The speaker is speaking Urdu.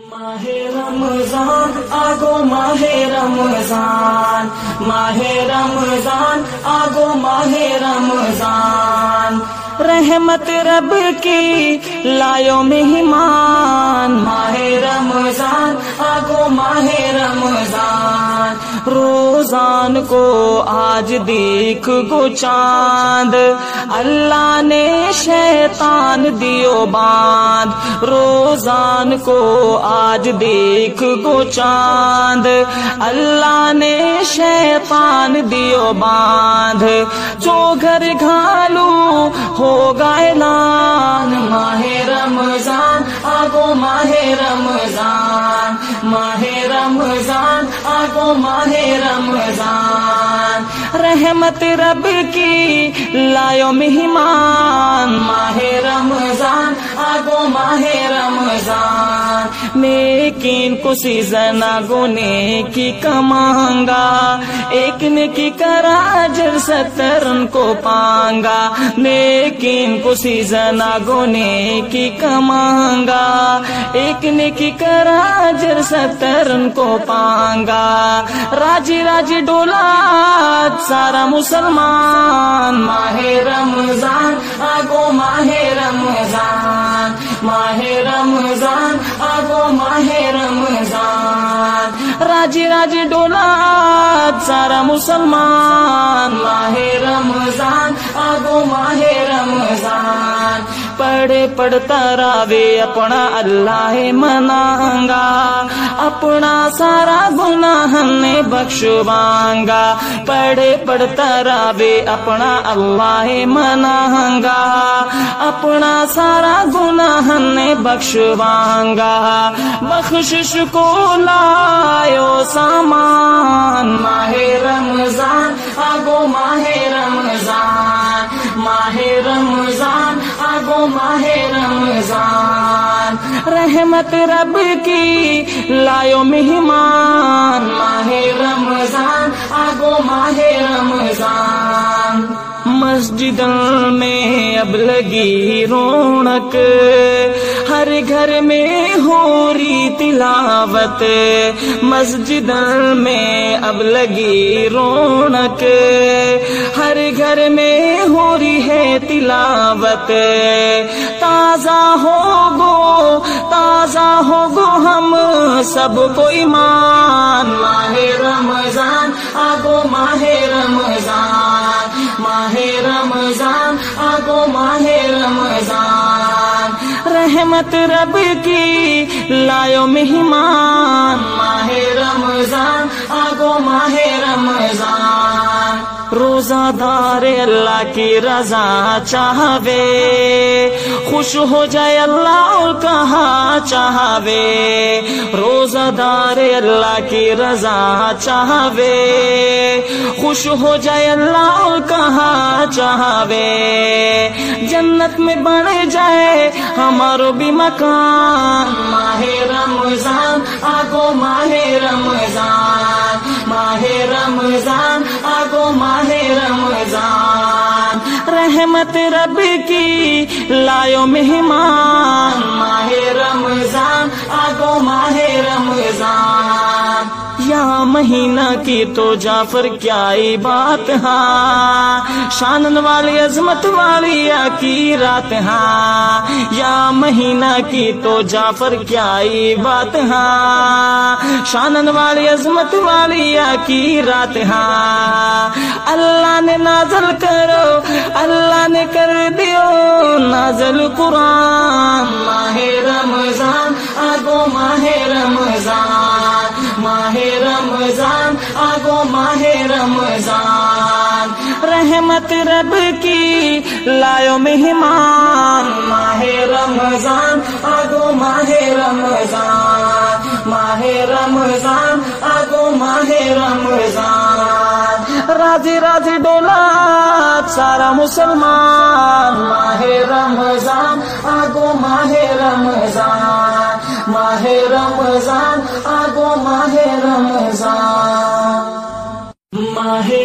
ماہ رمضان آگو ماہ رمضان، ماہ رمضان آگو ماہ رمضان، رحمت رب کی لایو مہمان، ماہ رمضان آگو ماہ رمضان، روزان کو آج دیکھ گو چاند، اللہ نے شیطان دیو باندھ، روزان کو آج دیکھ گو چاند، اللہ نے شیطان دیو باندھ، جو گھر گھالو ہوگا اعلان، ماہ رمضان آگو ماہ رمضان، ماہ رمضان آگو ماہ رمضان، رحمت رب کی لایو مہمان، ماہ رمضان آگو ماہ رمضان، نیکین کو سیزن آگو نیکی کمانگا، ایک نیکی کرا اجر 70 کو پانگا، نیکین کو سیزن آگو نیکی کمانگا، ایک نیکی کرا اجر 70 کو پانگا، راجی راجی ڈولا سارا مسلمان، ماہ رمضان آگو ماہ رمضان، ماہ رمضان آگو ماہ رمضان، راجی راجی ڈولا سارا مسلمان، ماہ رمضان آگو ماہ رمضان، پڑھے پڑھتا راوے اپنا اللہ منانگا، اپنا سارا گناہ نے بخشوانگا، پڑھے پڑھتا راوے اپنا اللہ منانگا، اپنا سارا گناہ نے بخشوانگا، بخشش کو لایو سامان، ماہ رمضان آگو ماہ رمضان، ماہ رمضان آگو ماہ رمضان، رحمت رب کی لایو مہمان، ماہ رمضان آگو ماہ رمضان، مسجد میں اب لگی رونق، ہر گھر میں ہو رہی تلاوت، مسجد میں اب لگی رونق، ہر گھر میں ہو رہی ہے تلاوت، تازہ ہو گو ہم سب کو ایمان، ماہ رمضان آگو ماہ رمضان، ماہ رمضان آگو ماہ رمضان، رحمت رب کی لایو مہمان، ماہ رمضان آگو ماہ رمضان، روزہ دار اللہ کی رضا چاہوے، خوش ہو جائے اللہ اور کہاں چاہوے، روزہ دار اللہ کی رضا چاہوے، خوش ہو جائے اللہ اور کہاں چاہوے، جنت میں بن جائے ہمارو بھی مکان، ماہ رمضان آگو ماہ رمضان، ماہ رمضان آگو ماہ رمضان، رحمت رب کی لایو مہمان، ماہ رمضان آگو ماہ رمضان، یا مہینہ کی تو جعفر کیا ہی بات ہاں، شانن والی عظمت والی کی رات ہاں، یا مہینہ کی تو جعفر کیا ہی بات ہاں، شانن والی عظمت والی کی رات ہاں، اللہ نے نازل کرو، اللہ نے کر دیو نازل قرآن، ماہ رمضان آگو ماہ رمضان، ماہ رمضان آگو ماہ رمضان، رحمت رب کی لایو مہمان، ماہ رمضان آگو ماہ رمضان، ماہ رمضان آگو ماہ رمضان، راضی راضی ڈولا سارا مسلمان، ماہ رمضان آگو ماہ رمضان، ماہ رمضان آگو ماہ رمضان، ماہ